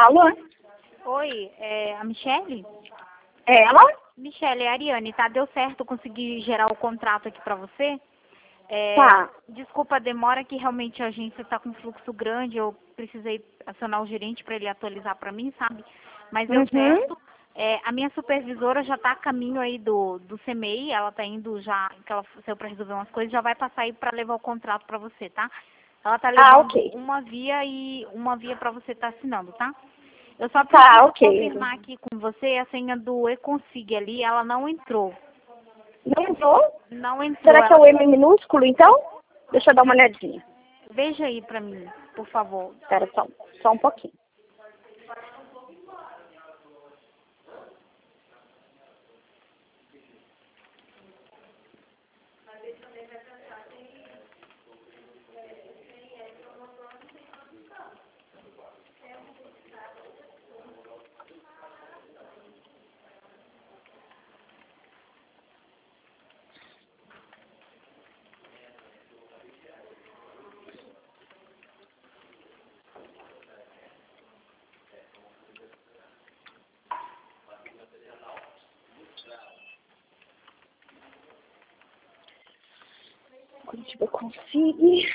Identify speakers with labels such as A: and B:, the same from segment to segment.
A: Alô?
B: Oi, é a Michele?
A: É ela?
B: Michele, é a Ariane, tá? Deu certo, eu consegui gerar o contrato aqui pra você.
A: Tá.
B: Desculpa a demora, que realmente a agência tá com um fluxo grande, eu precisei acionar o gerente para ele atualizar pra mim, sabe? Mas deu
A: Uhum.
B: certo. A minha supervisora já tá a caminho aí do CMEI, ela tá indo já, que ela saiu pra resolver umas coisas, já vai passar aí pra levar o contrato pra você, tá? Ela tá
A: Ah,
B: levando
A: ok.
B: uma via pra você tá assinando, tá? Eu só
A: Tá,
B: preciso
A: ok.
B: confirmar aqui com você a senha do eConsig ali, ela não entrou.
A: Não entrou?
B: Não entrou.
A: Será que é o M minúsculo, então? Deixa eu dar uma olhadinha.
B: Veja aí pra mim, por favor.
A: Espera só um pouquinho. Curitiba Consig.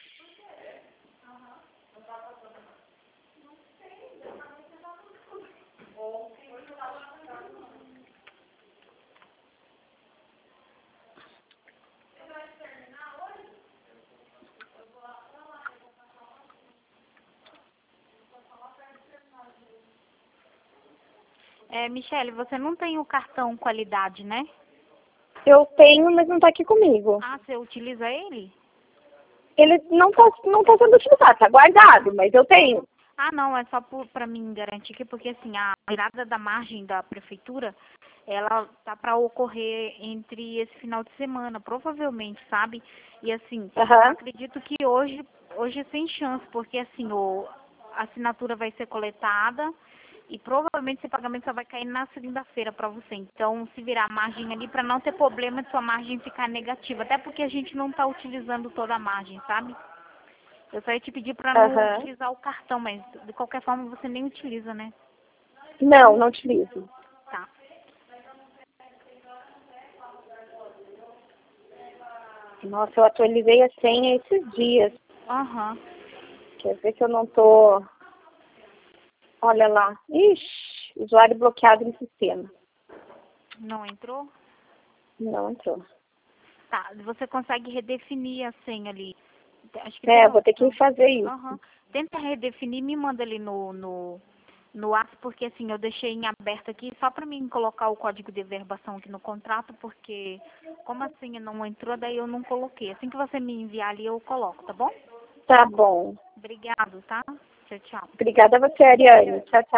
B: Michele, você não tem o cartão qualidade, né?
A: Eu tenho, mas não tá aqui comigo.
B: Ah, você utiliza ele?
A: Ele não tá sendo utilizado, tá guardado, mas eu tenho.
B: Ah, não, é só pra mim garantir aqui, porque assim, a virada da margem da prefeitura, ela tá pra ocorrer entre esse final de semana, provavelmente, sabe? E assim,
A: Aham.
B: acredito que hoje é sem chance, porque assim, a assinatura vai ser coletada e provavelmente esse pagamento só vai cair na segunda-feira pra você. Então, se virar a margem ali, pra não ter problema de sua margem ficar negativa, até porque a gente não tá utilizando toda a margem, sabe? Eu só ia te pedir pra não
A: Aham.
B: utilizar o cartão, mas de qualquer forma você nem utiliza, né?
A: Não utilizo.
B: Tá.
A: Nossa, eu atualizei a senha esses dias.
B: Aham.
A: Quer ver que eu não tô... Olha lá. Ixi, usuário bloqueado no sistema.
B: Não entrou?
A: Não entrou.
B: Tá. Você consegue redefinir a senha ali. Acho que tem a
A: Vou ter que
B: opção.
A: fazer isso.
B: Aham. Tenta redefinir, me manda ali no WhatsApp, porque assim, eu deixei em aberto aqui só pra mim colocar o código de verbação aqui no contrato, porque como a senha não entrou, daí eu não coloquei. Assim que você me enviar ali, eu coloco, tá bom?
A: Tá bom.
B: Obrigado, tá? Tchau, tchau.
A: Obrigada a você, Ariane. Tchau, tchau.